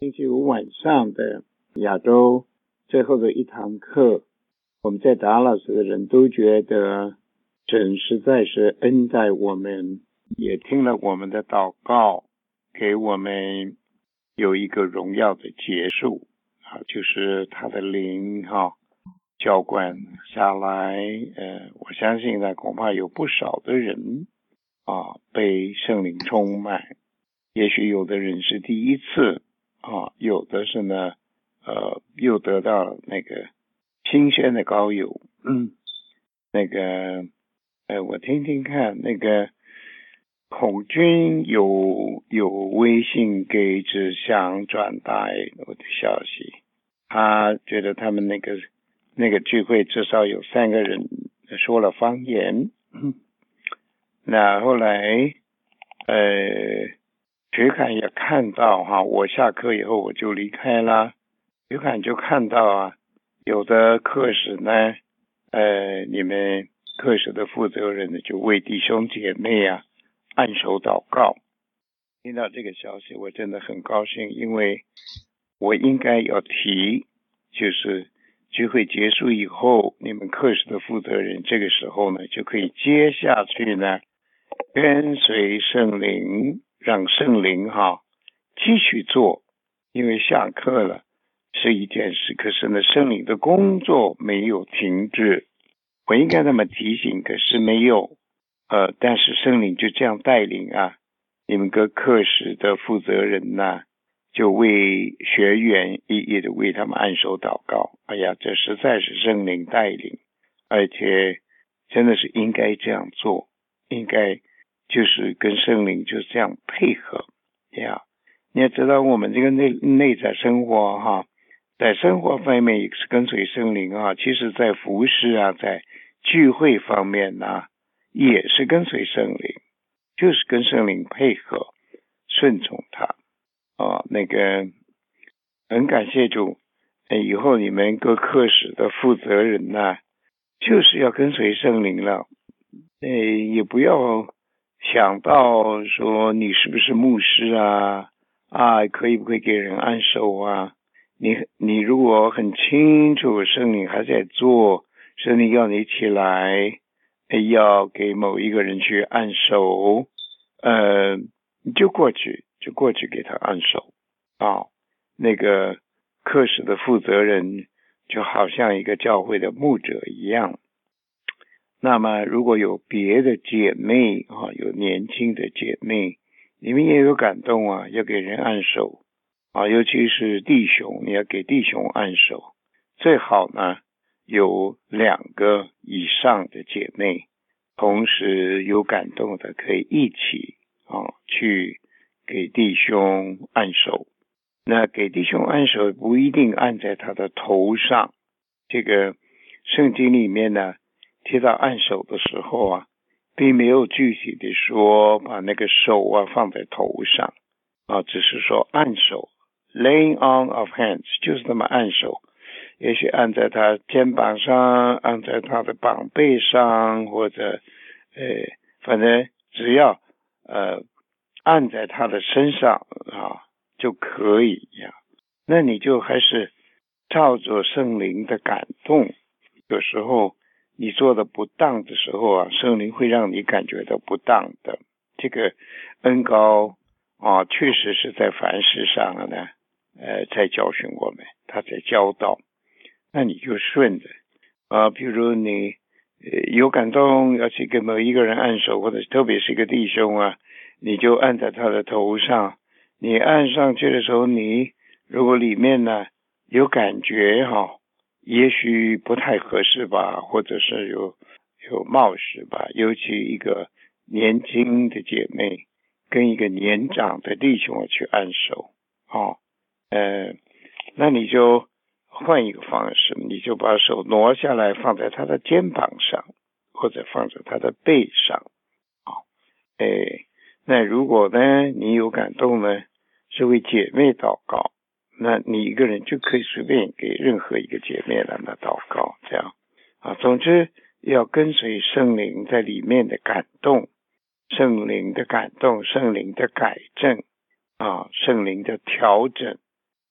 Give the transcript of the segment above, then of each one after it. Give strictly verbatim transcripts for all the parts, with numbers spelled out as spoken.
星期五晚上的亚洲最后的一堂课，我们在达拉斯的人都觉得神实在是恩待我们，也听了我们的祷告，给我们有一个荣耀的结束啊，就是他的灵哈、啊、浇灌下来。呃，我相信呢，恐怕有不少的人啊被圣灵充满，也许有的人是第一次啊，有的是呢，呃，又得到了那个新鲜的膏油。嗯，那个，呃，我听听看，那个孔军有有微信给志祥转达我的消息，他觉得他们那个那个聚会至少有三个人说了方言。嗯，那后来，呃。徐侃也看到哈，我下课以后我就离开了。徐侃就看到啊，有的课室呢，呃，你们课室的负责人呢，就为弟兄姐妹啊按手祷告。听到这个消息，我真的很高兴，因为我应该要提，就是聚会结束以后，你们课室的负责人这个时候呢，就可以接下去呢，跟随圣灵。让圣灵哈继续做，因为下课了是一件事，可是呢，圣灵的工作没有停止。我应该那么提醒，可是没有。呃，但是圣灵就这样带领啊，你们个课室的负责人呐、啊，就为学员一一的为他们按手祷告。哎呀，这实在是圣灵带领，而且真的是应该这样做，应该。就是跟圣灵就这样配合呀。你也知道我们这个内内在生活哈，在生活方面也是跟随圣灵啊，其实在服事啊，在聚会方面呢、啊，也是跟随圣灵，就是跟圣灵配合，顺从他啊。那个很感谢主，以后你们各课室的负责人呢、啊，就是要跟随圣灵了，呃，也不要。想到说你是不是牧师啊啊，可以不可以给人按手啊？你你如果很清楚圣灵还在做，圣灵要你起来，要给某一个人去按手，呃，你就过去，就过去给他按手啊。那个课室的负责人就好像一个教会的牧者一样。那么如果有别的姐妹啊，有年轻的姐妹，你们也有感动啊，要给人按手啊，尤其是弟兄，你要给弟兄按手，最好呢有两个以上的姐妹，同时有感动的可以一起啊去给弟兄按手。那给弟兄按手不一定按在他的头上，这个圣经里面呢提到按手的时候啊，并没有具体的说把那个手啊放在头上啊，只是说按手 laying on of hands， 就是那么按手，也许按在他肩膀上，按在他的膀背上，或者呃，反正只要呃按在他的身上啊就可以呀。那你就还是照着圣灵的感动，有时候你做的不当的时候啊，圣灵会让你感觉到不当的。这个恩膏啊，确实是在凡事上呢，呃，在教训我们，他在教导。那你就顺着啊，比如你、呃、有感动要去给某一个人按手，或者特别是一个弟兄啊，你就按在他的头上。你按上去的时候，你如果里面呢有感觉哈、哦。也许不太合适吧，或者是有有冒失吧，尤其一个年轻的姐妹跟一个年长的弟兄去按手，哦，呃，那你就换一个方式，你就把手挪下来放在他的肩膀上，或者放在他的背上，哦，哎，那如果呢你有感动呢，是为姐妹祷告。那你一个人就可以随便给任何一个姐妹来那祷告，这样啊。总之要跟随圣灵在里面的感动，圣灵的感动，圣灵的改正啊，圣灵的调整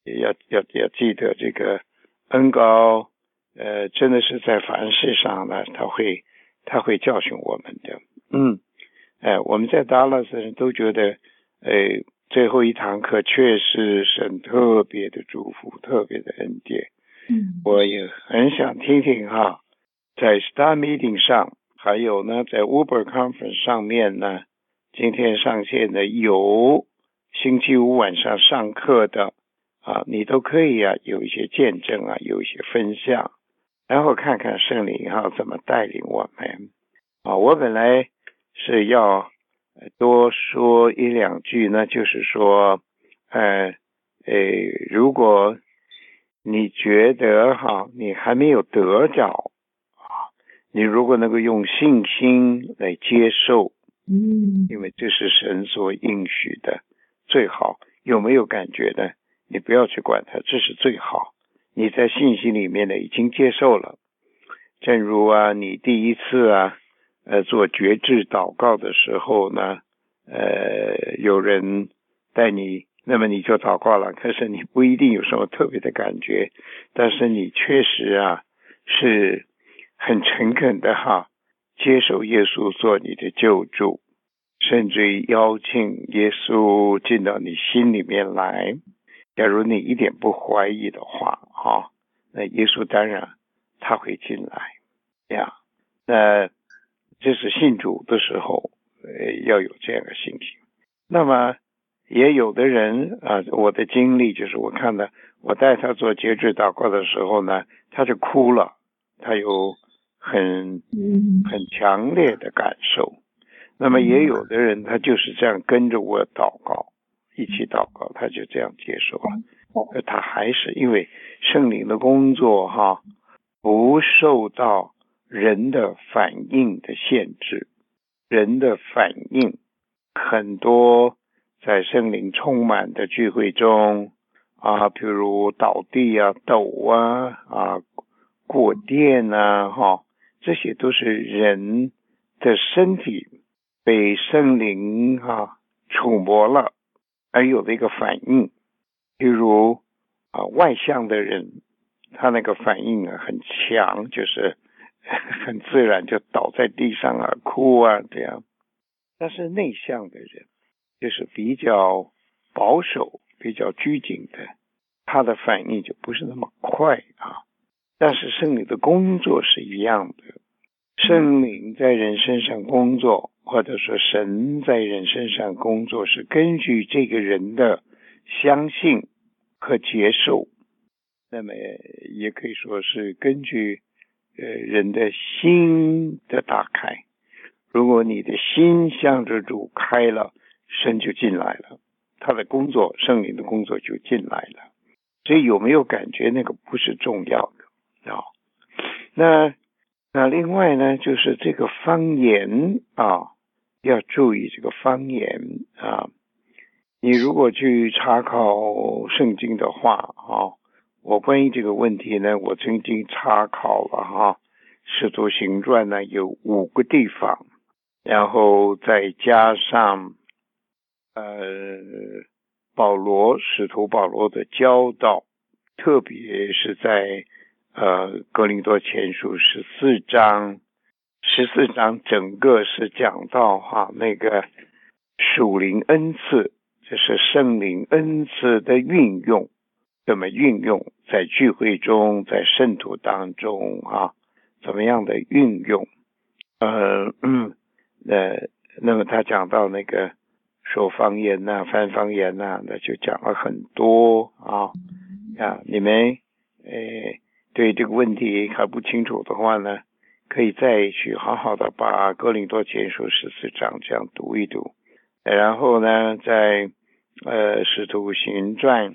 要要要记得这个恩膏，呃，真的是在凡事上呢，他会他会教训我们的。嗯，哎，我们在达拉斯人都觉得，呃，最后一堂课确实神特别的祝福，特别的恩典。 嗯， 我也很想听听哈，在 Star Meeting 上，还有呢，在 Uber Conference 上面呢，今天上线的有星期五晚上上课的啊，你都可以啊，有一些见证啊，有一些分享，然后看看圣灵哈怎么带领我们啊。我本来是要多说一两句呢，就是说，呃，呃，如果你觉得哈，你还没有得着啊，你如果能够用信心来接受， 嗯， 因为这是神所应许的，最好。有没有感觉呢？你不要去管它，这是最好。你在信心里面呢，已经接受了。正如啊，你第一次啊，呃，做觉知祷告的时候呢，呃，有人带你，那么你就祷告了。可是你不一定有什么特别的感觉，但是你确实啊，是很诚恳的哈，接受耶稣做你的救主，甚至于邀请耶稣进到你心里面来。假如你一点不怀疑的话，哈，那耶稣当然他会进来呀。那这是信主的时候，呃，要有这样的信心。那么也有的人啊，我的经历就是我看到我带他做节制祷告的时候呢，他就哭了，他有很很强烈的感受。那么也有的人他就是这样跟着我祷告，一起祷告，他就这样接受了。而他还是因为圣灵的工作哈，不受到人的反应的限制，人的反应很多在圣灵充满的聚会中啊，譬如倒地啊、抖啊、啊过电啊，哈，这些都是人的身体被圣灵哈触摸了而有的一个反应。譬如啊，外向的人，他那个反应啊很强，就是很自然就倒在地上啊、哭啊这样。但是内向的人，就是比较保守、比较拘谨的，他的反应就不是那么快啊。但是圣灵的工作是一样的，圣灵在人身上工作，或者说神在人身上工作，是根据这个人的相信和接受，那么也可以说是根据呃人的心的打开。如果你的心向着主开了，神就进来了，他的工作，圣灵的工作就进来了。所以有没有感觉那个不是重要的啊？那那另外呢，就是这个方言啊，要注意这个方言啊。你如果去查考圣经的话啊，我关于这个问题呢，我曾经查考了哈，使徒行传呢有五个地方，然后再加上呃保罗使徒保罗的教导，特别是在呃哥林多前书十四章，十四章整个是讲到哈那个属灵恩赐，就是圣灵恩赐的运用，怎么运用在聚会中，在圣徒当中啊，怎么样的运用？呃嗯呃，那么他讲到那个说方言呐、啊、翻方言呐、啊，那就讲了很多啊啊，你们呃对这个问题还不清楚的话呢，可以再去好好的把哥林多前书十四章这样读一读，然后呢，在呃使徒行传，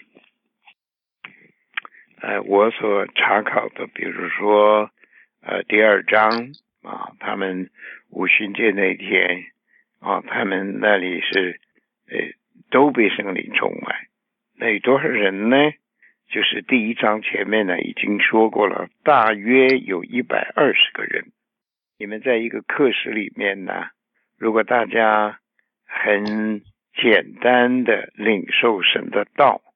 呃我所查考的，比如说呃第二章啊，他们五旬节那天啊，他们那里是呃都被圣灵充满，那有多少人呢？就是第一章前面呢已经说过了，大约有一百二十个人。你们在一个课室里面呢，如果大家很简单的领受神的道，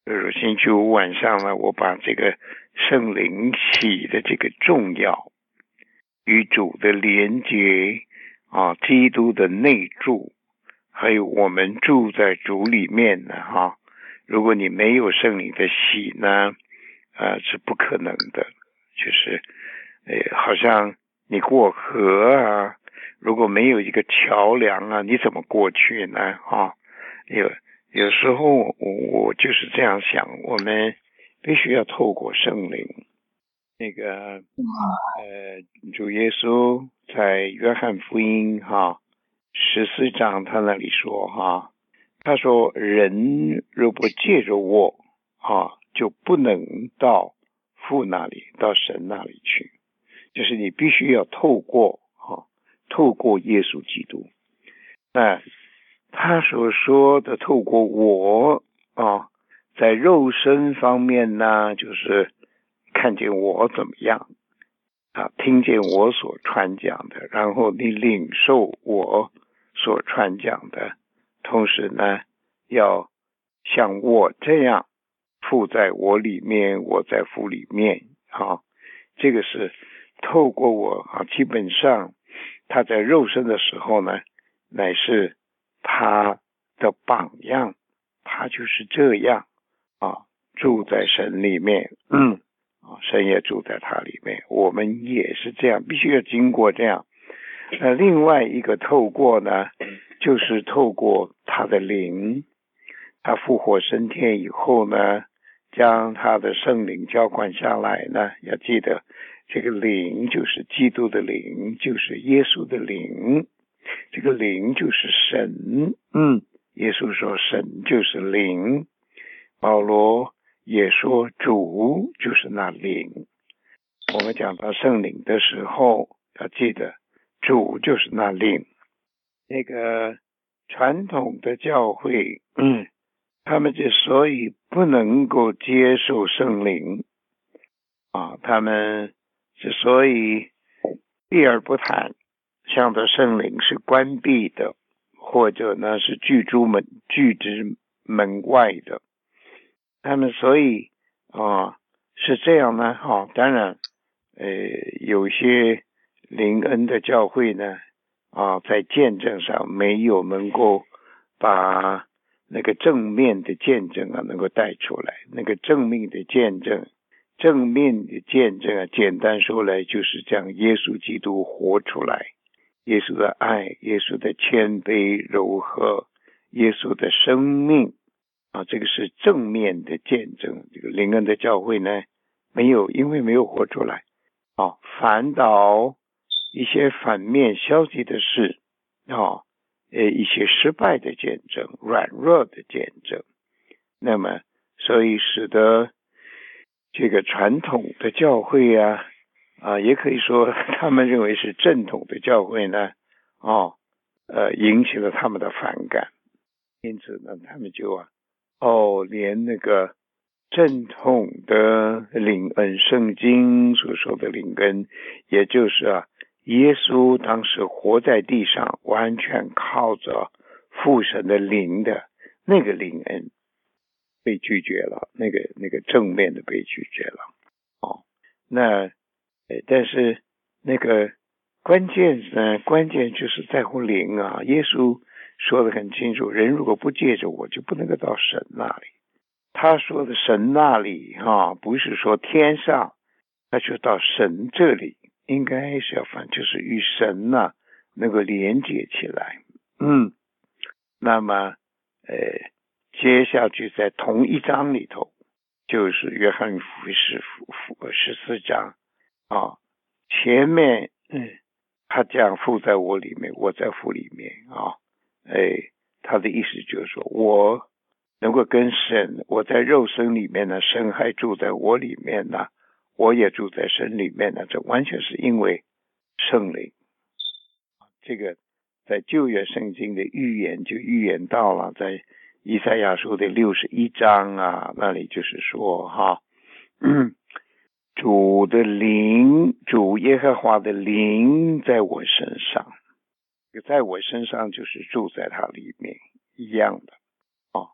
就是星期五晚上呢，我把这个圣灵洗的这个重要，与主的连结啊，基督的内住，还有我们住在主里面呢哈、啊。如果你没有圣灵的洗呢，呃，是不可能的。就是呃，好像你过河啊，如果没有一个桥梁啊，你怎么过去呢？啊，有有时候我我就是这样想，我们必须要透过圣灵。那个呃，主耶稣在约翰福音哈十四章他那里说哈，他说人如果借着我啊，就不能到父那里，到神那里去，就是你必须要透过哈，透过耶稣基督。那他所说的透过我啊，在肉身方面呢，就是看见我怎么样啊，听见我所传讲的，然后你领受我所传讲的，同时呢，要像我这样父在我里面，我在父里面啊，这个是透过我啊，基本上他在肉身的时候呢，乃是他的榜样，他就是这样啊，住在神里面，嗯。神也住在他里面，我们也是这样，必须要经过这样。呃，另外一个透过呢，就是透过他的灵，他复活升天以后呢，将他的圣灵浇灌下来呢，要记得这个灵就是基督的灵，就是耶稣的灵，这个灵就是神，嗯，耶稣说神就是灵，保罗也说主就是那灵。我们讲到圣灵的时候，要记得主就是那灵。那个传统的教会，嗯，他们之所以不能够接受圣灵啊，他们之所以避而不谈，向着圣灵是关闭的，或者呢是拒诸门拒之门外的。他们所以啊是这样呢，哈、啊，当然，呃，有些灵恩的教会呢，啊，在见证上没有能够把那个正面的见证啊能够带出来，那个正面的见证，正面的见证啊，简单说来就是将耶稣基督活出来，耶稣的爱，耶稣的谦卑柔和，耶稣的生命。啊，这个是正面的见证。这个灵恩的教会呢，没有，因为没有活出来，啊，反倒一些反面消极的事，啊，呃，一些失败的见证，软弱的见证。那么，所以使得这个传统的教会啊，啊，也可以说他们认为是正统的教会呢，哦，呃，引起了他们的反感，因此呢，他们就啊。哦，连那个正统的灵恩圣经所说的灵恩，也就是啊，耶稣当时活在地上，完全靠着父神的灵的那个灵恩被拒绝了，那个那个正面的被拒绝了。哦，那呃，但是那个关键呢，关键就是在乎灵啊，耶稣说得很清楚，人如果不借着我，就不能够到神那里。他说的神那里哈、啊，不是说天上，那就到神这里，应该是要反，就是与神呐、啊、能够连接起来。嗯，那么呃，接下去在同一章里头，就是约翰福音十四章啊，前面嗯，他讲父在我里面，我在父里面啊。哎，他的意思就是说，我能够跟神，我在肉身里面呢，神还住在我里面呢，我也住在神里面呢，这完全是因为圣灵。这个在旧约圣经的预言就预言到了，在以赛亚书的六十一章啊，那里就是说哈，嗯，主的灵，主耶和华的灵在我身上。在我身上就是住在他里面一样的哦，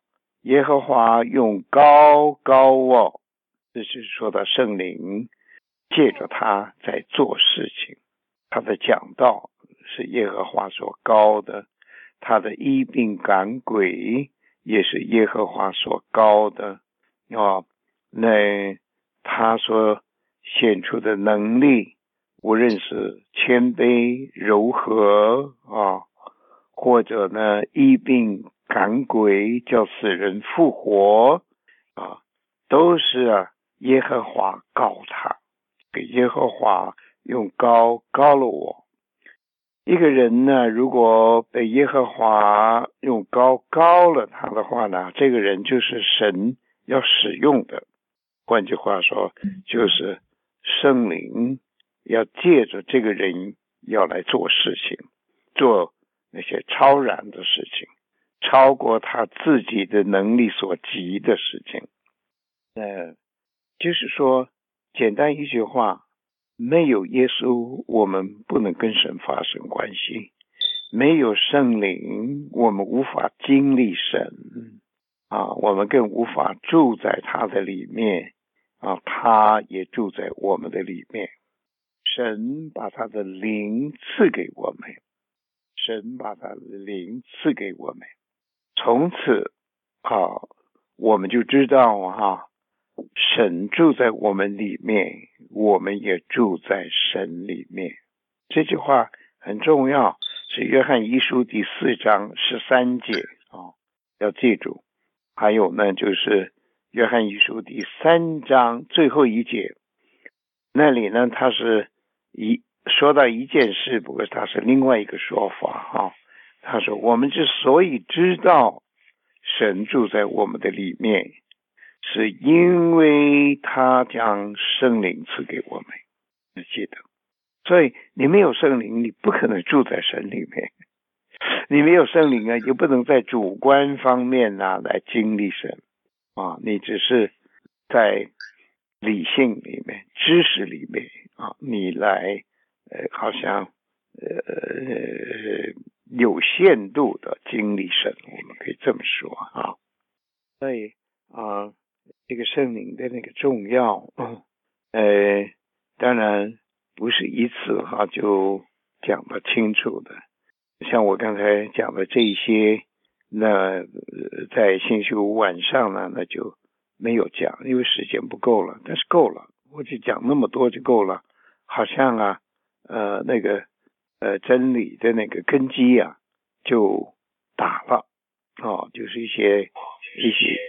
耶和华用高高哦，这就是说到圣灵借着他在做事情，他的讲道是耶和华所高的，他的医病赶鬼也是耶和华所高的啊。那他所显出的能力，无论是谦卑柔和啊，或者呢医病赶鬼叫死人复活啊，都是啊耶和华高他，给耶和华用高高了我。一个人呢，如果被耶和华用高高了他的话呢，这个人就是神要使用的。换句话说，就是圣灵要借着这个人要来做事情，做那些超然的事情，超过他自己的能力所及的事情。呃，就是说，简单一句话，没有耶稣，我们不能跟神发生关系；没有圣灵，我们无法经历神啊，我们更无法住在他的里面啊，他也住在我们的里面。神把他的灵赐给我们，神把他的灵赐给我们，从此啊，我们就知道哈，神住在我们里面，我们也住在神里面。这句话很重要，是约翰一书第四章十三节啊，要记住。还有呢，就是约翰一书第三章最后一节，那里呢，他是一说到一件事，不过他是另外一个说法哈。他说，我们之所以知道神住在我们的里面，是因为他将圣灵赐给我们，你记得。所以你没有圣灵，你不可能住在神里面。你没有圣灵啊，就不能在主观方面啊来经历神啊，你只是在理性里面、知识里面啊，你来呃，好像呃有限度的经历神，我们可以这么说啊。所以啊，这个圣灵的那个重要，呃，当然不是一次哈、啊、就讲得清楚的。像我刚才讲的这些，那在星期五晚上呢，那就没有讲，因为时间不够了。但是够了，我就讲那么多就够了。好像啊，呃，那个呃真理的那个根基啊，就打了哦，就是一些一些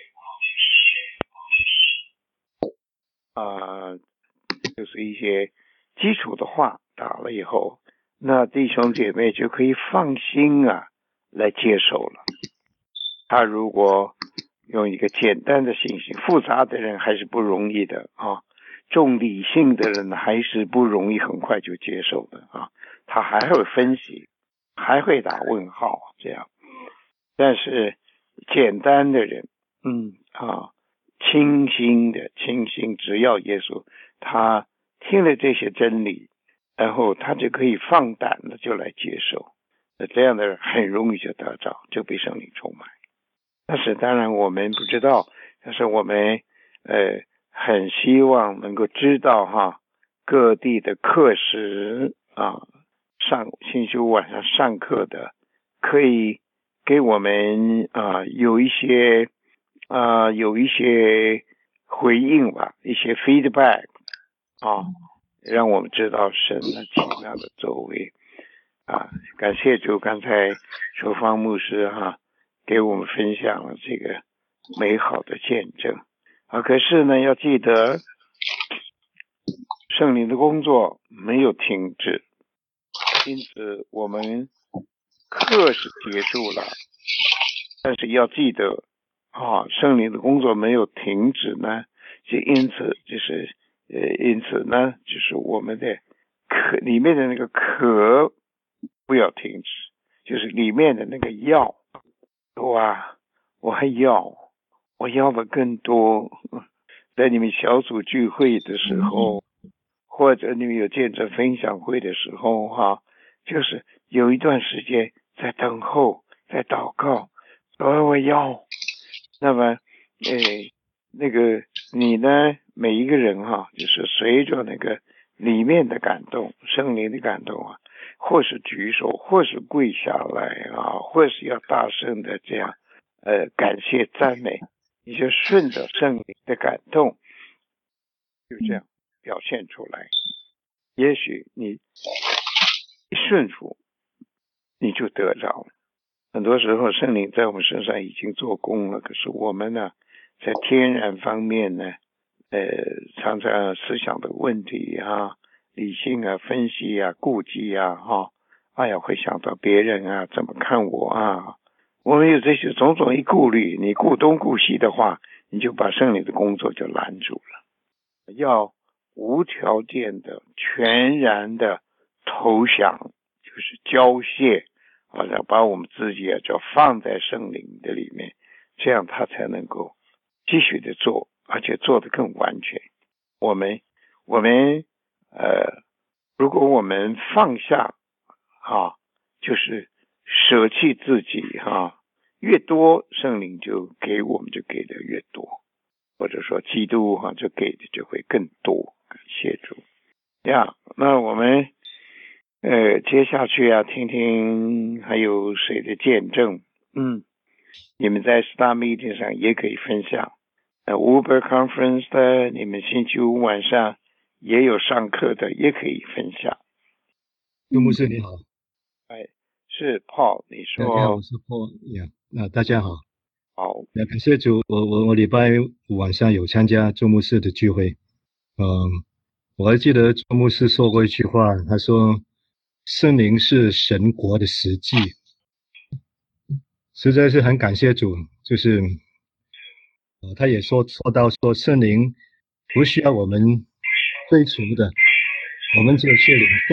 啊、呃，就是一些基础的话打了以后。那弟兄姐妹就可以放心啊来接受了。他如果用一个简单的信心，复杂的人还是不容易的啊，重理性的人还是不容易很快就接受的啊，他还会分析，还会打问号这样。但是简单的人，嗯啊，清心的清心，只要耶稣，他听了这些真理，然后他就可以放胆的就来接受，那这样的人很容易就得着，就被圣灵充满。但是当然我们不知道，但是我们呃很希望能够知道哈，各地的课时啊，上星期五晚上上课的，可以给我们啊有一些啊有一些回应吧，一些 feedback 啊。让我们知道神的奇妙的作为啊！感谢主，刚才周芳牧师哈、啊、给我们分享了这个美好的见证啊。可是呢，要记得圣灵的工作没有停止，因此我们课是结束了，但是要记得啊，圣灵的工作没有停止呢，就因此就是。呃，因此呢，就是我们的壳里面的那个壳不要停止，就是里面的那个要，哇，我还要，我要的更多。在你们小组聚会的时候，或者你们有见证分享会的时候，哈，就是有一段时间在等候，在祷告，哦，我要， 那么，诶，那个你呢？每一个人哈，就是随着那个里面的感动，圣灵的感动啊，或是举手，或是跪下来啊，或是要大声的这样，呃，感谢赞美，你就顺着圣灵的感动，就这样表现出来。也许你一顺服，你就得着了。很多时候圣灵在我们身上已经做工了，可是我们呢，在天然方面呢，呃，常常思想的问题啊，理性啊，分析啊，顾忌啊，哈，哎呀，会想到别人啊怎么看我啊，我们有这些种种一顾虑，你顾东顾西的话，你就把圣灵的工作就拦住了。要无条件的、全然的投降，就是交谢。好像把我们自己啊，就放在圣灵的里面，这样他才能够继续的做，而且做得更完全。我们我们呃，如果我们放下啊，就是舍弃自己哈、啊，越多圣灵就给我们就给的越多，或者说基督哈、啊、就给的就会更多。感谢主呀，那我们。呃，接下去啊，听听还有谁的见证？嗯，你们在 Star Meeting 上也可以分享。呃 ，Uber Conference 的，你们星期五晚上也有上课的，也可以分享。 刘牧师你好。 哎，是 Paul， 你说。 你好，我是 Paul 呀。那大家好。 好。 那感谢主，我我我礼拜五晚上有参加周牧师的聚会。嗯，我还记得周牧师说过一句话，他说圣灵是神国的实际，实在是很感谢主。就是呃，他也说说到说圣灵不需要我们追求的，我们只有去领受。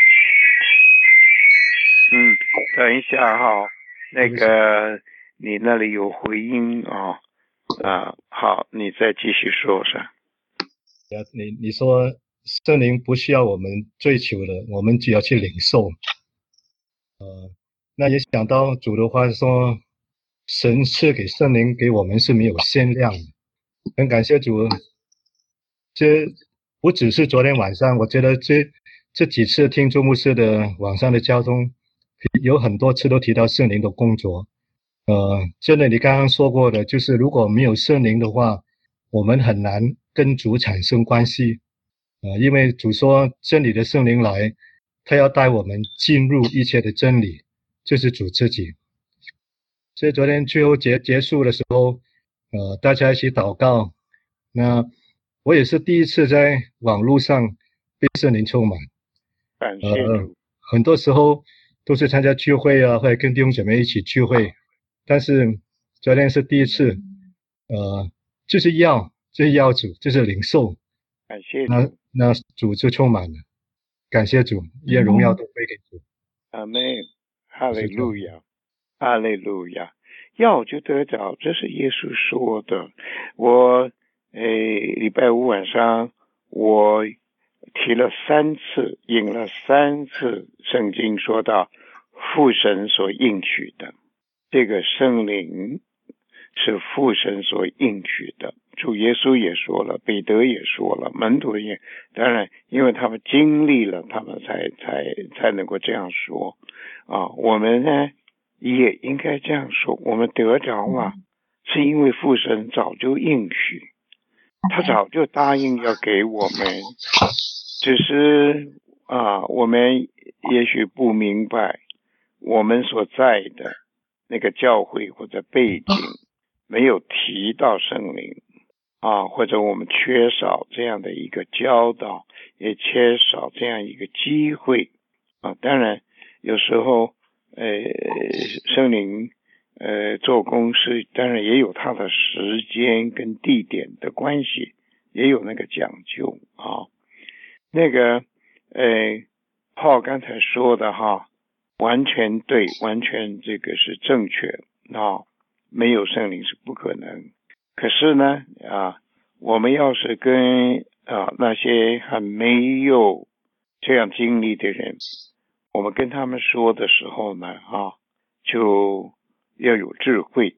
嗯，等一下哈，那个你那里有回音啊、哦、啊，好，你再继续说噻。 你你说圣灵不需要我们追求的，我们只要去领受。呃，那也想到主的话说，神赐给圣灵给我们是没有限量的。很感谢主，这不只是昨天晚上，我觉得这这几次听周牧师的网上的交通，有很多次都提到圣灵的工作。呃，真的你刚刚说过的，就是如果没有圣灵的话，我们很难跟主产生关系。呃，因为主说真理的圣灵来，他要带我们进入一切的真理，就是主自己。所以昨天最后结结束的时候，呃，大家一起祷告。那我也是第一次在网络上被圣灵充满。 感谢主。 呃，很多时候都是参加聚会啊，或者跟弟兄姐妹一起聚会，但是昨天是第一次，呃，就是要就是要主，就是领受。 感谢主。 那那主就充满了。感谢主，愿荣耀都归给主。 阿门，哈利路亚，哈利路亚。要就得着，这是耶稣说的。我诶，礼拜五晚上我提了三次，引了三次圣经说到父神所应许的，这个圣灵是父神所应许的。主耶稣也说了，彼得也说了，门徒也，当然因为他们经历了，他们才才才能够这样说啊。我们呢也应该这样说，我们得着了，是因为父神早就应许，他早就答应要给我们，只是啊，我们也许不明白，我们所在的那个教会或者背景没有提到圣灵啊，或者我们缺少这样的一个教导，也缺少这样一个机会啊。当然有时候呃圣灵呃做工是当然也有它的时间跟地点的关系，也有那个讲究啊。那个呃Paul刚才说的哈，完全对，完全这个是正确啊，没有圣灵是不可能。可是呢啊，我们要是跟啊那些还没有这样经历的人，我们跟他们说的时候呢啊，就要有智慧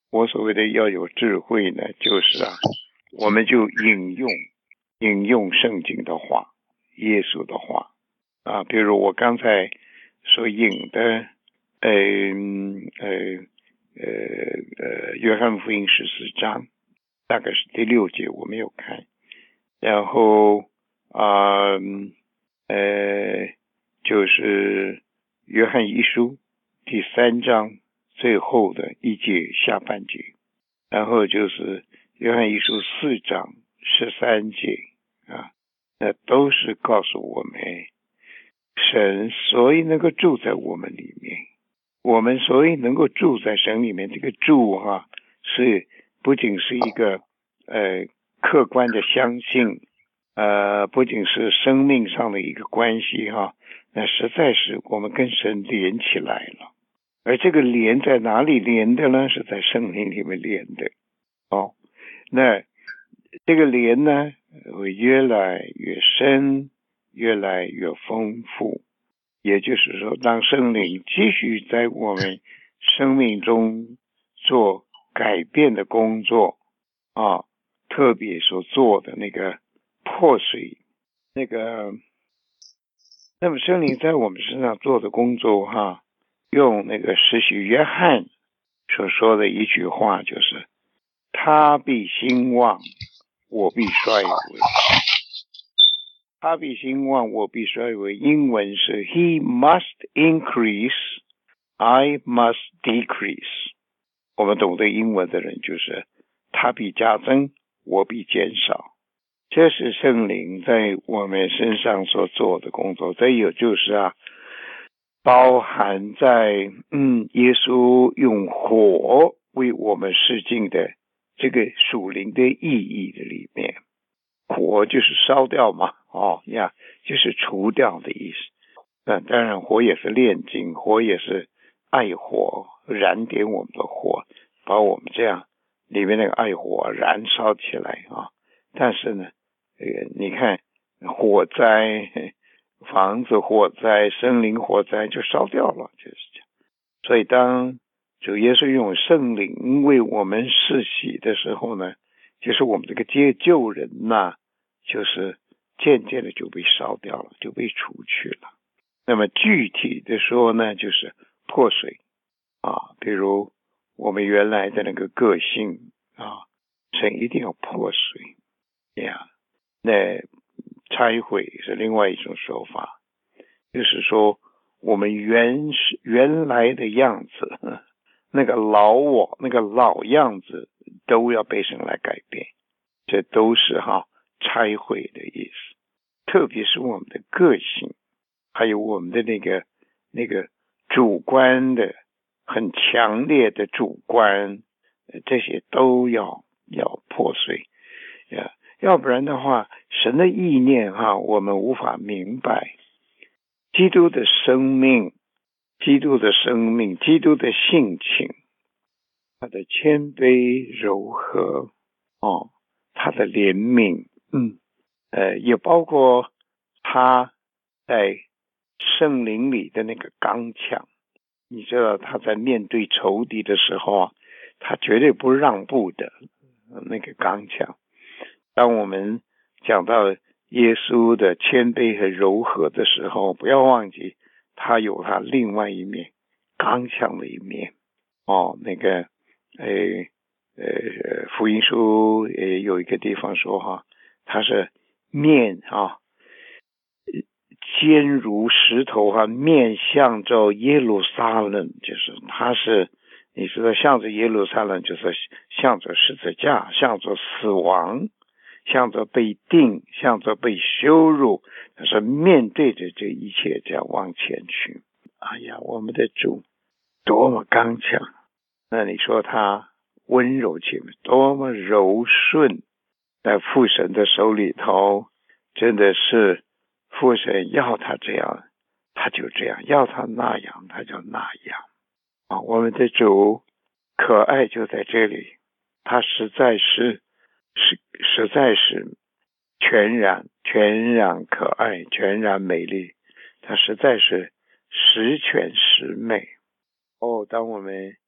我所谓的要有智慧呢，就是啊，我们就引用引用圣经的话，耶稣的话啊，比如我刚才所引的，呃呃呃呃，约翰福音十四章，大概是第六节，我没有看。然后啊 呃, 呃，就是约翰一书第三章最后的一节下半节，然后就是约翰一书四章十三节啊，那都是告诉我们，神所以能够住在我们里面，我们所以能够住在神里面，这个住哈、啊，是不仅是一个呃客观的相信，呃，不仅是生命上的一个关系哈、啊，那实在是我们跟神连起来了。而这个连在哪里连的呢？是在圣灵里面连的。哦，那这个连呢，会越来越深，越来越丰富。也就是说，当圣灵继续在我们生命中做改变的工作啊，特别所做的那个破碎，那个，那么圣灵在我们身上做的工作哈、啊，用那个施洗约翰所说的一句话就是，他必兴旺，我必衰微。他必兴旺，我必衰微。英文是 He must increase, I must decrease。我们懂得英文的人就是他必加增，我必减少。这是圣灵在我们身上所做的工作。这也就是啊，包含在嗯耶稣用火为我们施尽的这个属灵的意义的里面。火就是烧掉嘛，哦呀，就是除掉的意思。那当然，火也是炼金，火也是爱火，燃点我们的火，把我们这样里面那个爱火燃烧起来啊。但是呢，呃，你看火灾、房子火灾、森林火灾就烧掉了，就是这样。所以当主耶稣用圣灵为我们施洗的时候呢，就是我们这个接救人呐、啊，就是渐渐的就被烧掉了，就被除去了。那么具体的说呢，就是破碎啊，比如我们原来的那个个性啊，神一定要破碎呀。那拆毁是另外一种说法，就是说我们原是原来的样子，那个老我那个老样子都要被神来改变，这都是哈拆毁的意思。特别是我们的个性，还有我们的那个那个主观的很强烈的主观，这些都要要破碎呀，要不然的话，神的意念哈，我们无法明白。基督的生命，基督的生命，基督的性情，他的谦卑柔和哦，他的怜悯，嗯，呃，也包括他在圣灵里的那个刚强。你知道他在面对仇敌的时候啊，他绝对不让步的那个刚强。当我们讲到耶稣的谦卑和柔和的时候，不要忘记他有他另外一面刚强的一面哦。那个呃呃福音书也有一个地方说哈，他是面啊坚如石头哈，面向着耶路撒冷，就是他是你知道向着耶路撒冷，就是向着十字架，向着死亡，向着被定，向着被羞辱，但是面对着这一切这样往前去。哎呀，我们的主多么刚强，那你说他温柔起来多么柔顺，在父神的手里头真的是父神要他这样他就这样，要他那样他就那样啊！我们的主可爱就在这里，他实在是是实在是全然全然可爱，全然美丽，他实在是十全十美哦。当我们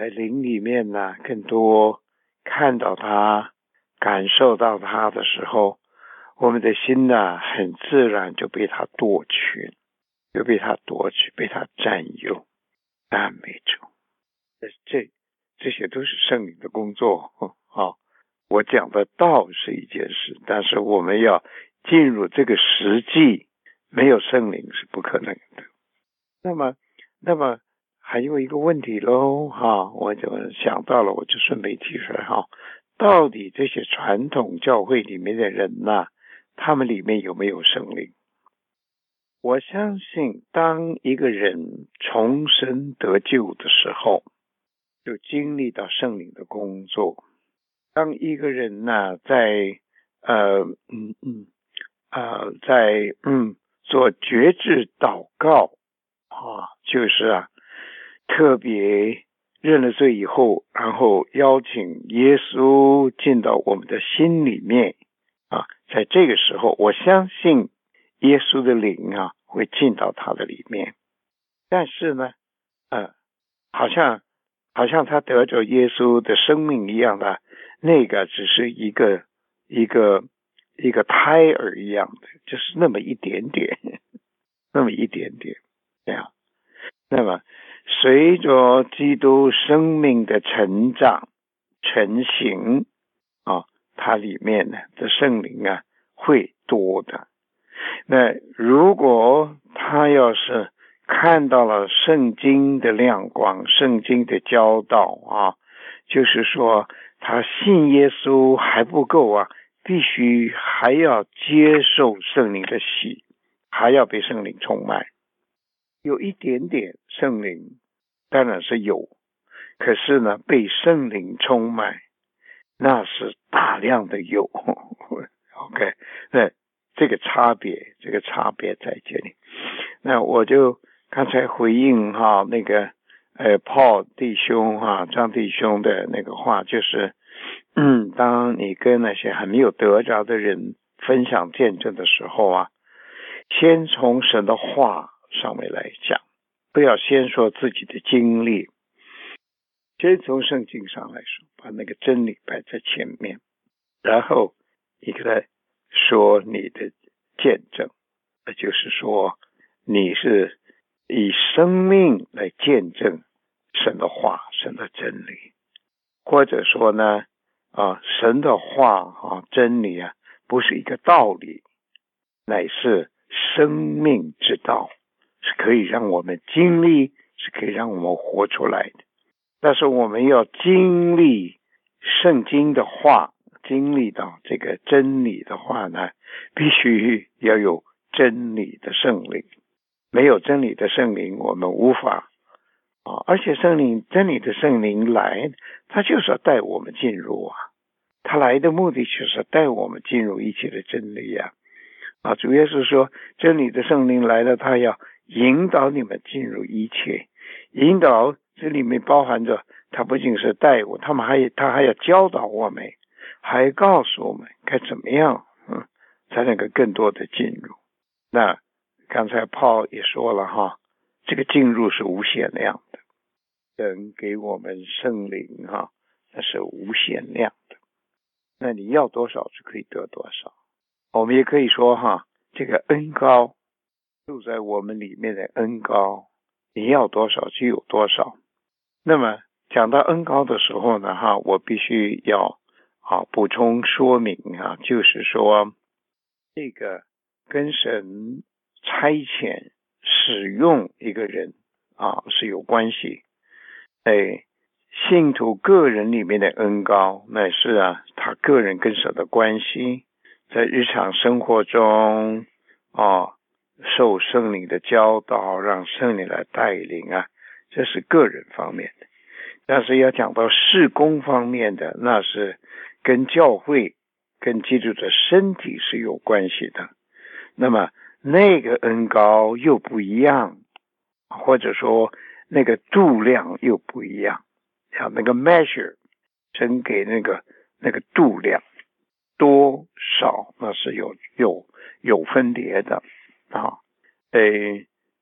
在灵里面呢更多看到他，感受到他的时候，我们的心呢很自然就被他夺取，就被他夺取，被他占有。赞美主，这这些都是圣灵的工作。好，我讲的道是一件事，但是我们要进入这个实际，没有圣灵是不可能的。那么，那么还有一个问题喽，哈，我就想到了，我就顺便提出来哈，到底这些传统教会里面的人呐、啊，他们里面有没有圣灵？我相信，当一个人重生得救的时候，就经历到圣灵的工作。当一个人呢、啊，在呃嗯嗯呃在嗯做觉知祷告啊，就是啊特别认了罪以后，然后邀请耶稣进到我们的心里面啊，在这个时候，我相信耶稣的灵啊会进到他的里面。但是呢，呃，好像好像他得着耶稣的生命一样的，那个只是一个一个一个胎儿一样的，就是那么一点点，那么一点点这样。那么随着基督生命的成长成型啊，它里面呢的圣灵啊会多的。那如果他要是看到了圣经的亮光，圣经的教导啊，就是说他信耶稣还不够啊，必须还要接受圣灵的洗，还要被圣灵充满。有一点点圣灵当然是有，可是呢被圣灵充满那是大量的有。OK， 那这个差别这个差别在这里。那我就刚才回应哈那个呃 Paul 弟兄哈张弟兄的那个话，就是嗯，当你跟那些还没有得着的人分享见证的时候啊，先从神的话上面来讲，不要先说自己的经历，先从圣经上来说，把那个真理摆在前面，然后你给他说你的见证，那就是说你是以生命来见证神的话，神的真理，或者说呢啊，神的话啊，真理啊，不是一个道理，乃是生命之道，是可以让我们经历，是可以让我们活出来的。但是我们要经历圣经的话，经历到这个真理的话呢，必须要有真理的圣灵。没有真理的圣灵，我们无法啊！而且圣灵真理的圣灵来，他就是要带我们进入啊。他来的目的就是带我们进入一切的真理啊！啊，主耶稣说，真理的圣灵来了，他要引导你们进入一切。引导这里面包含着，他不仅是带我，他们还他还要教导我们，还告诉我们该怎么样，嗯，才能够更多的进入。那刚才Paul也说了哈，这个进入是无限量的，神给我们圣灵哈，那是无限量的。那你要多少就可以得多少。我们也可以说哈，这个恩膏住在我们里面的恩膏，你要多少就有多少。那么讲到恩膏的时候呢，哈，我必须要啊补充说明啊，就是说这个跟神差遣使用一个人啊是有关系。哎，信徒个人里面的恩膏，乃是啊他个人跟神的关系，在日常生活中啊受圣灵的教导，让圣灵来带领啊，这是个人方面的。但是要讲到事工方面的，那是跟教会跟基督的身体是有关系的。那么那个恩膏又不一样，或者说那个度量又不一样，像那个 measure 神给那个那个度量多少，那是有有有分别的啊。诶，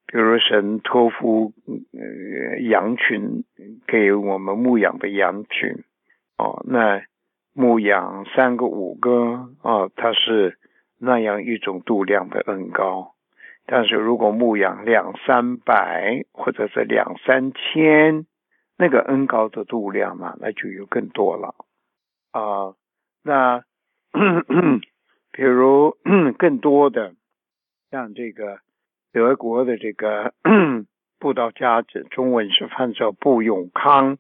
比如神托付呃羊群给我们牧养的羊群哦，那牧养三个五个哦，它是那样一种度量的恩膏。但是如果牧养两三百或者是两三千，那个恩膏的度量嘛，那就有更多了啊、呃。那比如更多的像这个德国的这个布道家子，中文是翻叫布永康，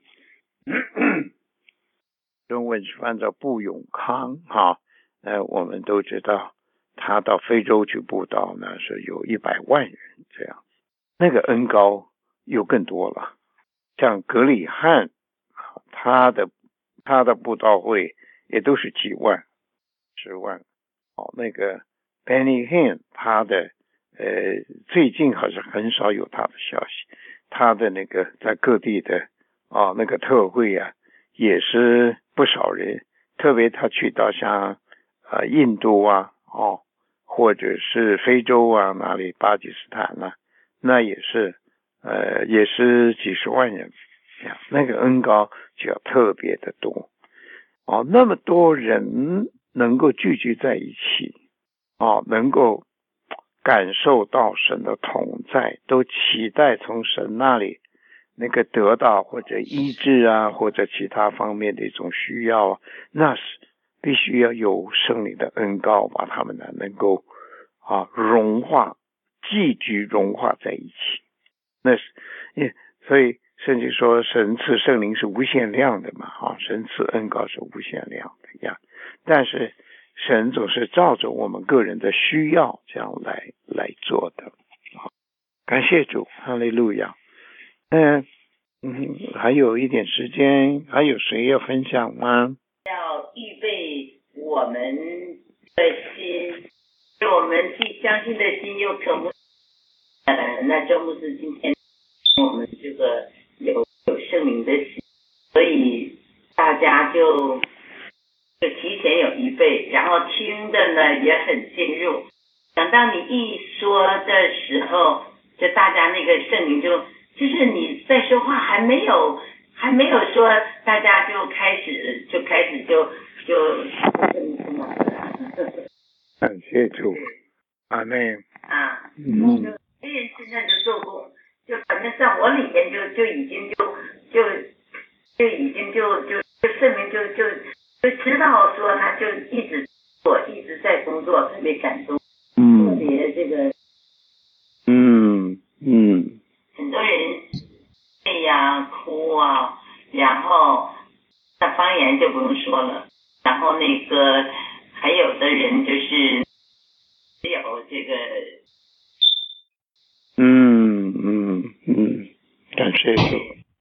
中文是翻叫布永康哈。呃，我们都知道他到非洲去布道呢，是有一百万人这样，那个恩膏又更多了。像格里汉，他的他的布道会也都是几万、十万。哦，那个 Benny Hinn 他的呃最近好像很少有他的消息，他的那个在各地的啊、哦、那个特会啊，也是不少人，特别他去到像呃印度啊哦，或者是非洲啊哪里巴基斯坦啊，那也是呃也是几十万人，那个恩膏就要特别的多哦，那么多人能够聚集在一起哦，能够感受到神的同在，都期待从神那里那个得到或者医治啊，或者其他方面的一种需要啊，那是必须要有圣灵的恩膏把他们呢能够啊融化，聚集融化在一起。那是也所以圣经说神赐圣灵是无限量的嘛，啊，神赐恩膏是无限量的呀。但是神总是照着我们个人的需要这样来来做的。感谢主，哈利路亚。嗯嗯，还有一点时间，还有谁要分享吗？ 要预备我们的心，我们既相信的心又渴慕。呃，那周牧师今天我们这个有有圣灵的心，所以大家就就提前有预备，然后听的呢也很进入。等到你一说的时候，就大家那个圣灵就就是你在说话还没有还没有说，大家就开始就开始就就感谢主，阿门啊， 嗯， 别人现在的做工，就反正在我里面就就已经就就就已经就就就圣灵就就就知道说他就一直做一直在工作，特别感动，特别这个嗯嗯， 很多人泪呀哭啊，然后那方言就不用说了，然后那个还有的人就是只有这个嗯嗯嗯，感谢主。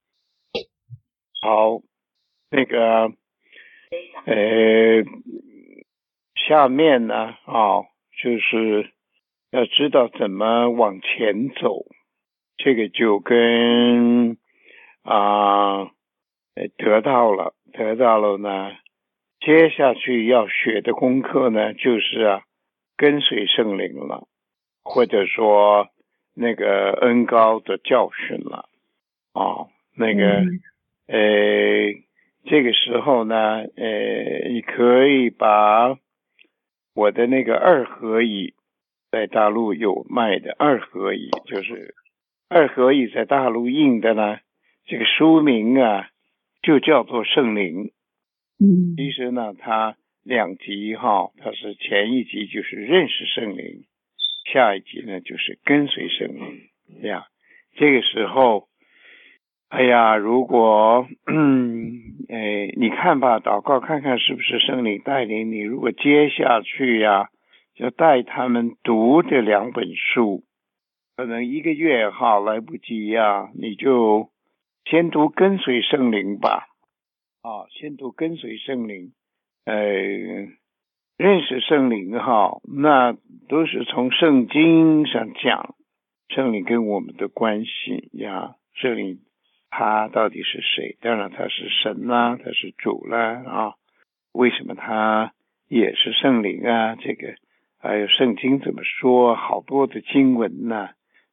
好，那个呃，下面呢啊、哦，就是要知道怎么往前走，这个就跟啊、呃、得到了得到了呢，接下去要学的功课呢，就是啊跟随圣灵了，或者说那个恩膏的教训了啊、哦，那个、嗯、呃这个时候呢，呃你可以把我的那个二合一，在大陆有卖的二合一，就是二合一在大陆印的呢，这个书名啊就叫做圣灵。嗯，其实呢它两集哈，它是前一集就是认识圣灵，下一集呢就是跟随圣灵呀。这个时候哎呀，如果嗯哎你看吧，祷告看看是不是圣灵带领你，如果接下去呀就带他们读这两本书，可能一个月哈来不及呀，你就先读跟随圣灵吧啊，先读跟随圣灵，呃认识圣灵哈，那都是从圣经上讲圣灵跟我们的关系呀，圣灵他到底是谁？当然他是神啦、啊，他是主啦啊，为什么他也是圣灵啊？这个还有圣经怎么说？好多的经文呢、啊，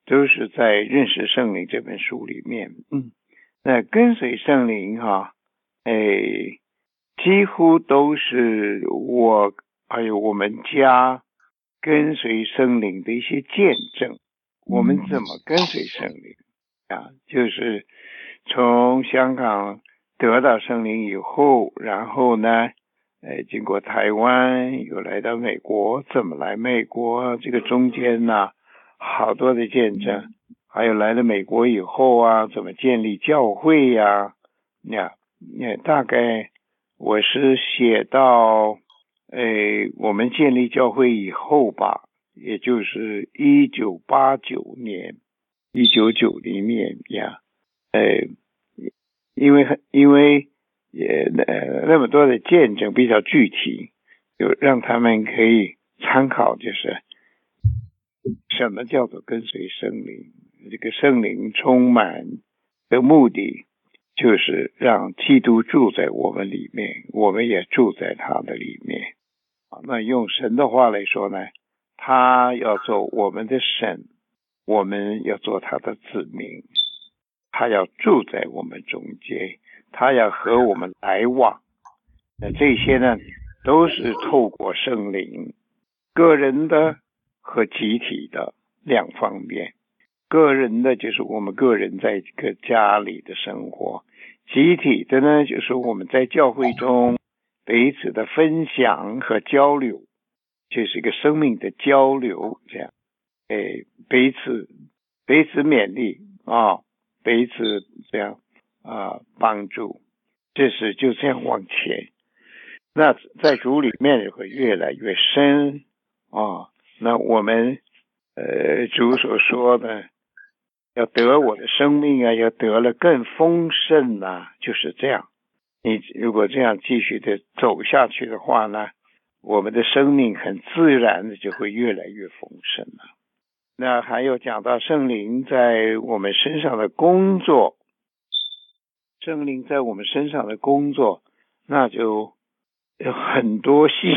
都是在认识圣灵这本书里面。嗯，那跟随圣灵哈，哎，几乎都是我还有我们家跟随圣灵的一些见证。我们怎么跟随圣灵啊？就是从香港得到圣灵以后，然后呢，呃，经过台湾又来到美国，怎么来美国？这个中间呢、啊，好多的见证。还有来了美国以后啊，怎么建立教会呀、啊？呀，也大概我是写到，呃，我们建立教会以后吧。也就是一九八九年一九九零年呀，呃，因为因为也呃那么多的见证比较具体，就让他们可以参考，就是什么叫做跟随圣灵。这个圣灵充满的目的就是让基督住在我们里面，我们也住在他的里面。那用神的话来说呢，他要做我们的神，我们要做他的子民，他要住在我们中间，他要和我们来往。那这些呢，都是透过圣灵，个人的和集体的两方面。个人的就是我们个人在这个家里的生活，集体的呢，就是我们在教会中彼此的分享和交流，就是一个生命的交流，这样，哎，彼此彼此勉励啊，彼此这样啊帮助，这是就这样往前。那在主里面也会越来越深啊。那我们呃主所说的，要得我的生命啊，要得了更丰盛啊，就是这样。你如果这样继续的走下去的话呢，我们的生命很自然的就会越来越丰盛了。那还有讲到圣灵在我们身上的工作，圣灵在我们身上的工作，那就有很多细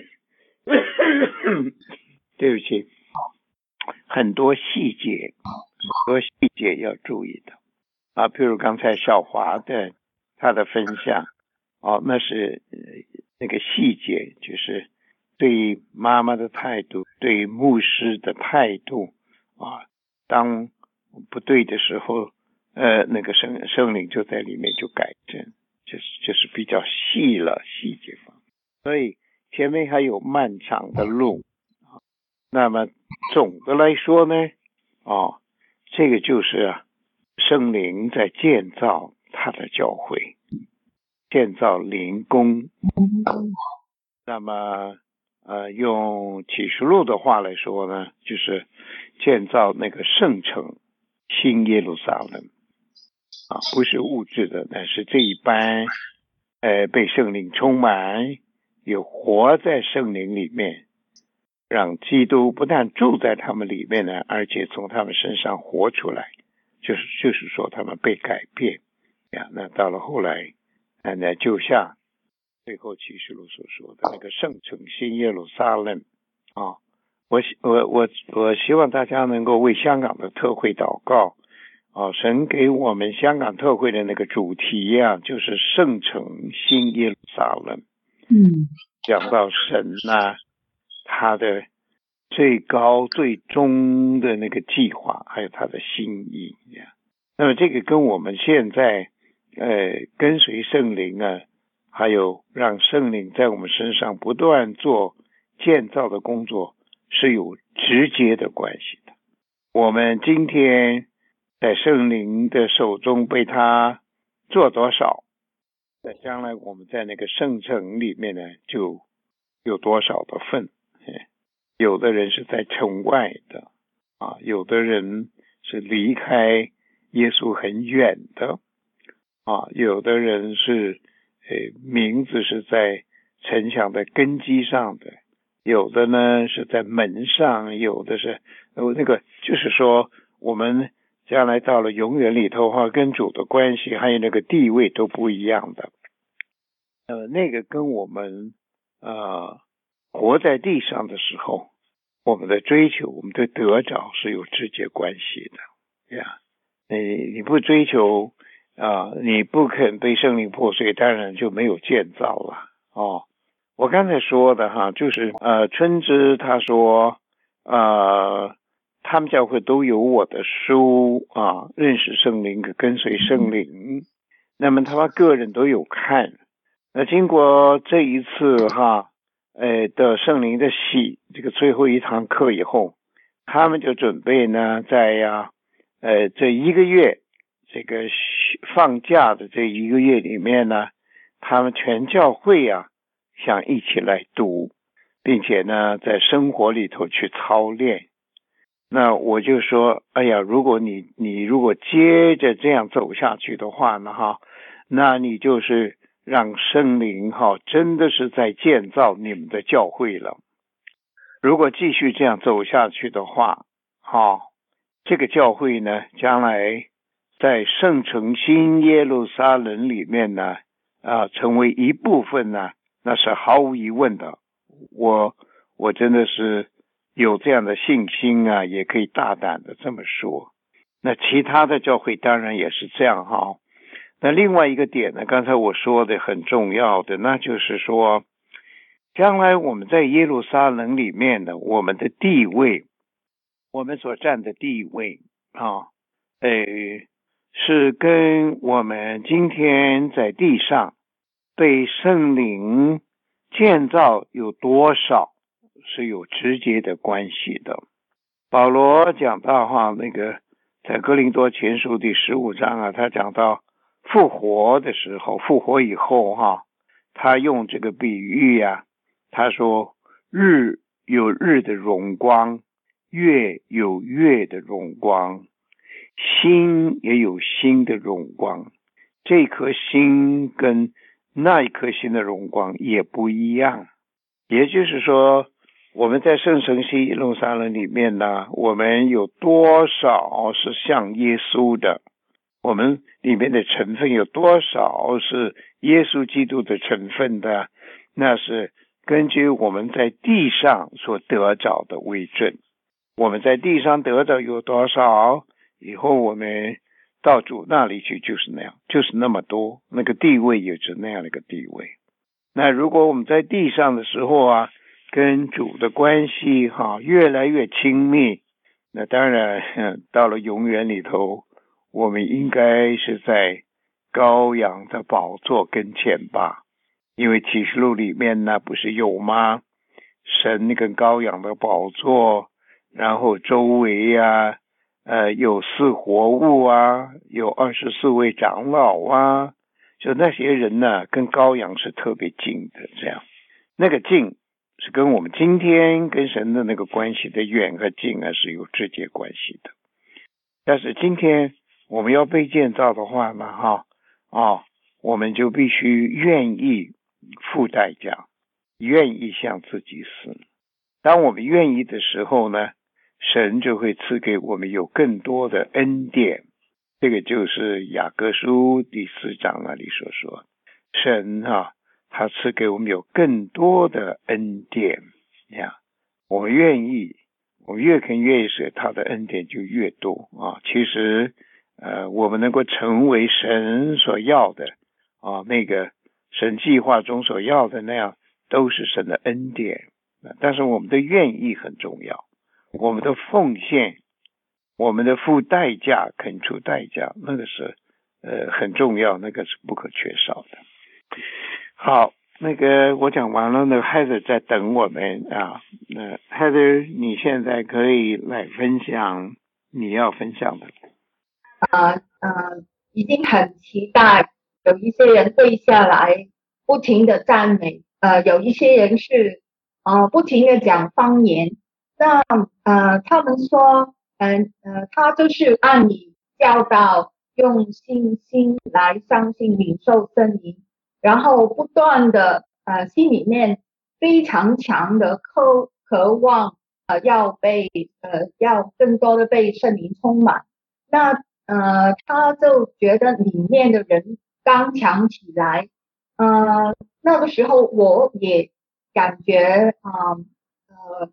对不起，很多细节，很多细节要注意的啊。譬如刚才小华的他的分享，哦，那是、呃、那个细节，就是对妈妈的态度，对牧师的态度啊，当不对的时候，呃，那个圣圣灵就在里面就改正，就是就是比较细了细节方面，所以前面还有漫长的路。那么总的来说呢，哦，这个就是圣灵在建造他的教会，建造灵宫。那么呃，用启示录的话来说呢，就是建造那个圣城新耶路撒冷啊，不是物质的，但是这一班呃被圣灵充满，有活在圣灵里面，让基督不但住在他们里面呢，而且从他们身上活出来，就是就是说他们被改变呀。那到了后来，那就像最后启示录所说的那个圣城新耶路撒冷啊，我我我我希望大家能够为香港的特会祷告啊，神给我们香港特会的那个主题呀、啊，就是圣城新耶路撒冷。 嗯， 讲到神呐、啊。他的最高最终的那个计划，还有他的心意。那么这个跟我们现在呃跟随圣灵啊，还有让圣灵在我们身上不断做建造的工作是有直接的关系的。我们今天在圣灵的手中被他做多少，那将来我们在那个圣城里面呢，就有多少的份。有的人是在城外的啊，有的人是离开耶稣很远的啊，有的人是呃名字是在城墙的根基上的，有的呢是在门上，有的是呃那个就是说我们将来到了永远里头的话，跟主的关系还有那个地位都不一样的。呃，那个跟我们呃活在地上的时候， 我们的追求，我们的得着是有直接关系的呀。你你不追求啊、呃，你不肯被圣灵破碎，当然就没有建造了哦。我刚才说的哈，就是呃，春枝他说呃，他们教会都有我的书啊，认识圣灵跟随圣灵，那么他们个人都有看。那经过这一次哈，呃的圣灵的洗这个最后一堂课以后，他们就准备呢，在呀呃这一个月这个放假的这一个月里面呢，他们全教会啊想一起来读，并且呢在生活里头去操练。那我就说，哎呀，如果你你如果接着这样走下去的话呢哈，那你就是让圣灵哈真的是在建造你们的教会了。如果继续这样走下去的话，哈，这个教会呢，将来在圣城新耶路撒冷里面呢，啊，成为一部分呢，那是毫无疑问的。我我真的是有这样的信心啊，也可以大胆的这么说。那其他的教会当然也是这样哈。那另外一个点呢，刚才我说的很重要的，那就是说，将来我们在耶路撒冷里面的我们的地位，我们所占的地位啊，呃，是跟我们今天在地上被圣灵建造有多少是有直接的关系的。保罗讲到哈，那个在哥林多前书第十五章啊，他讲到复活的时候，复活以后哈，他用这个比喻啊，他说日有日的荣光，月有月的荣光，星也有星的荣光，这颗星跟那一颗星的荣光也不一样。也就是说，我们在圣城西耶路撒冷里面呢，我们有多少是像耶稣的，我们里面的成分有多少是耶稣基督的成分的，那是根据我们在地上所得着的为准。我们在地上得着有多少，以后我们到主那里去就是那样，就是那么多，那个地位也是那样的一个地位。那如果我们在地上的时候啊，跟主的关系哈越来越亲密，那当然到了永远里头，我们应该是在羔羊的宝座跟前吧。因为启示录里面呢不是有吗？神跟羔羊的宝座，然后周围啊呃有四活物啊，有二十四位长老啊，就那些人呢跟羔羊是特别近的，这样那个近是跟我们今天跟神的那个关系的远和近啊是有直接关系的。但是今天我们要被建造的话呢哈哦，我们就必须愿意付代价，愿意向自己死。当我们愿意的时候呢，神就会赐给我们有更多的恩典。这个就是雅各书第四章那里所说，神啊他赐给我们有更多的恩典呀。我们愿意，我们越肯越舍，他的恩典就越多啊。其实呃，我们能够成为神所要的啊，那个神计划中所要的那样，都是神的恩典。但是我们的愿意很重要，我们的奉献，我们的付代价，肯出代价，那个是呃很重要，那个是不可缺少的。好，那个我讲完了，那个 Heather 在等我们啊。那 Heather 你现在可以来分享你要分享的。 呃呃，已经很期待，有一些人跪下来不停的赞美，呃，有一些人是呃不停的讲方言。那呃他们说，嗯 呃, 呃他就是按你教导，用信心来相信领受圣灵，然后不断的呃心里面非常强的渴渴望呃要被呃要更多的被圣灵充满。那呃，他就觉得里面的人刚强起来。呃，那个时候我也感觉啊 呃, 呃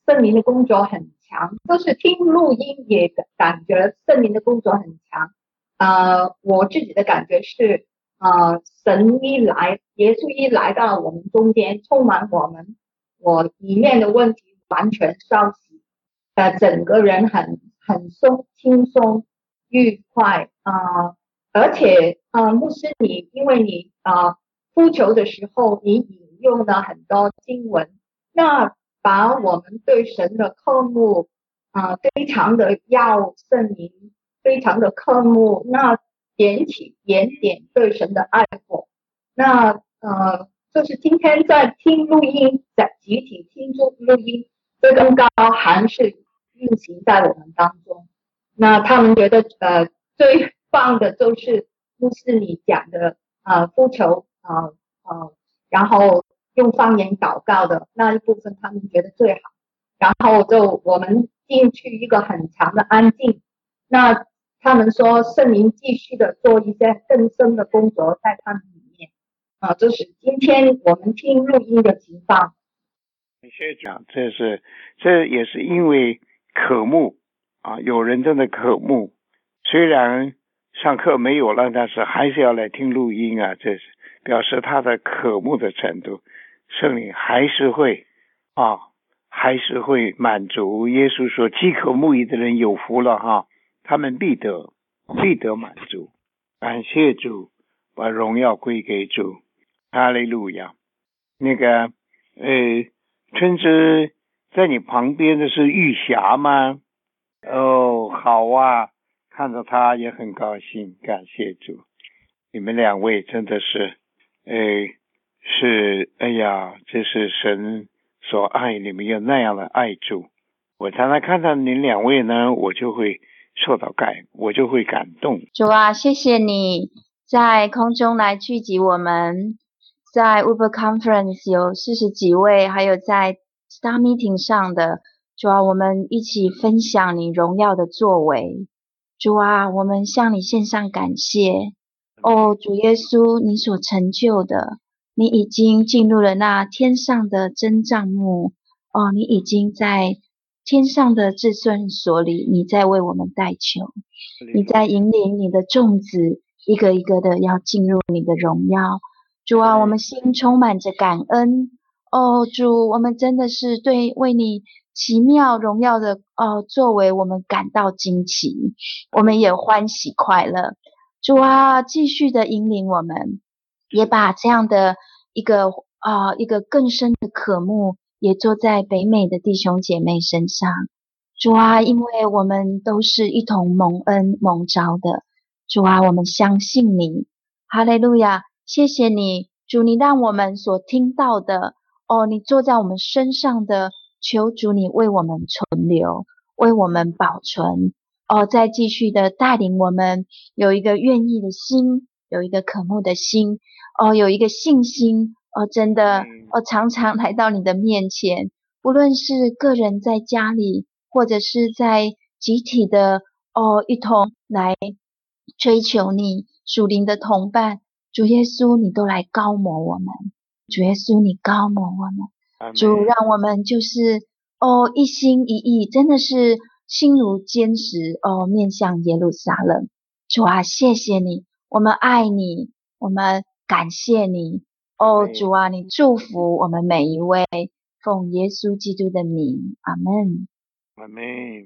圣灵的工作很强，就是听录音也感觉圣灵的工作很强。呃，我自己的感觉是，呃，神一来，耶稣一来到我们中间，充满我们，我里面的问题完全消息，呃，整个人很很松轻松愉快啊、呃，而且呃，牧师你因为你啊、呃、呼求的时候，你引用了很多经文，那把我们对神的渴慕啊、呃，非常的要圣灵，非常的渴慕，那点起点点对神的爱火，那呃，就是今天在听录音，在集体听录录音，这更高还是运行在我们当中。那他们觉得呃最棒的就是牧师你讲的呃呼求呃呃，然后用方言祷告的那一部分，他们觉得最好。然后就我们进去一个很强的安静，那他们说圣灵继续的做一些更深的工作在他们里面啊，这是今天我们听录音的情况。 谢谢讲，这是这也是因为渴慕啊，有人真的渴慕，虽然上课没有了，但是还是要来听录音啊，这是表示他的渴慕的程度，圣灵还是会啊，还是会满足。耶稣说饥渴慕义的人有福了哈，他们必得必得满足。感谢主，把荣耀归给主，哈利路亚。那个呃春枝在你旁边的是玉霞吗？哦，好啊，看到他也很高兴，感谢主。你们两位真的是，呃，是，哎呀，这是神所爱你们，有那样的爱主。我常常看到你两位呢，我就会受到感，我就会感动。 主啊，谢谢你在空中来聚集我们，在 Uber Conference 有四十几位，还有在 Star Meeting 上的，主啊，我们一起分享你荣耀的作为。主啊，我们向你献上感谢。哦，主耶稣，你所成就的，你已经进入了那天上的真帐幕。哦，你已经在天上的至圣所里，你在为我们代求，你在引领你的众子一个一个的要进入你的荣耀。主啊，我们心充满着感恩。哦，主，我们真的是对为你奇妙荣耀的哦作为，我们感到惊奇，我们也欢喜快乐。主啊，继续的引领我们，也把这样的一个啊、呃、一个更深的渴慕，也做在北美的弟兄姐妹身上。主啊，因为我们都是一同蒙恩蒙召的，主啊，我们相信你，哈利路亚，谢谢你，主，你让我们所听到的，哦，你坐在我们身上的，求主你为我们存留，为我们保存，哦，再继续的带领我们有一个愿意的心，有一个渴慕的心，哦，有一个信心，哦，真的，哦，常常来到你的面前，不论是个人在家里，或者是在集体的，哦，一同来追求你属灵的同伴，主耶稣，你都来高摩我们，主耶稣，你高摩我们，主让我们就是哦一心一意，真的是心如坚石哦，面向耶路撒冷。主啊，谢谢你，我们爱你，我们感谢你。哦，主啊，你祝福我们每一位，奉耶稣基督的名，阿们。 阿们。